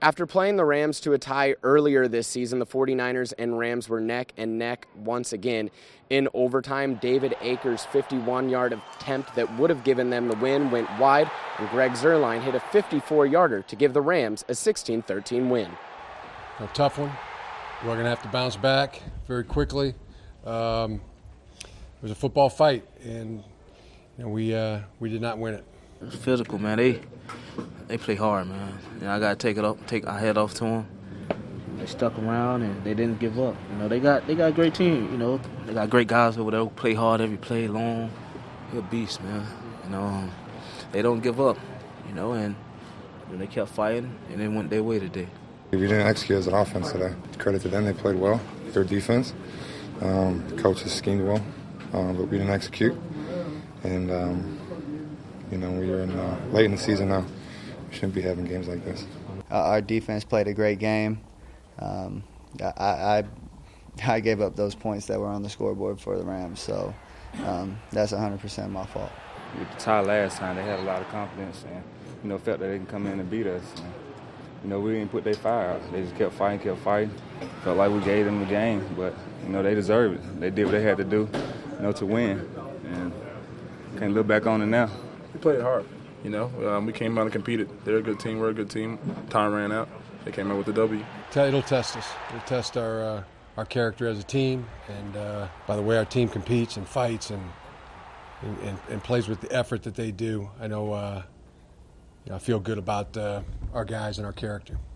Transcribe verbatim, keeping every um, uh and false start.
After playing the Rams to a tie earlier this season, the 49ers and Rams were neck and neck once again. In overtime, David Akers' fifty-one-yard attempt that would have given them the win went wide, and Greg Zuerlein hit a fifty-four-yarder to give the Rams a sixteen thirteen win. A tough one. We're going to have to bounce back very quickly. Um, it was a football fight, and you know, we uh, we did not win it. It's physical, man. They they play hard, man. You know, I gotta take it up, take our head off to them. They stuck around and they didn't give up. You know, they got they got a great team. You know, they got great guys over there who play hard every play, long. They're a beast, man. You know, they don't give up. You know, and you know, they kept fighting and they went their way today. We didn't execute as an offense today. Credit to them, they played well. Their defense, um, the coaches schemed well, um, but we didn't execute. And um, you know, we are in uh, late in the season now. We shouldn't be having games like this. Uh, our defense played a great game. Um, I, I I gave up those points that were on the scoreboard for the Rams, so um, that's one hundred percent my fault. With the tie last time, they had a lot of confidence and you know felt that they can come in and beat us. And, you know, we didn't put their fire out. They just kept fighting, kept fighting. Felt like we gave them the game, but you know they deserved it. They did what they had to do, you know, to win, and can't look back on it now. We played hard, you know. Um, we came out and competed. They're a good team. We're a good team. Time ran out. They came out with the W. It'll test us. It'll test our uh, our character as a team, and uh, by the way our team competes and fights and and, and plays with the effort that they do. I know, uh, you know I feel good about uh, our guys and our character.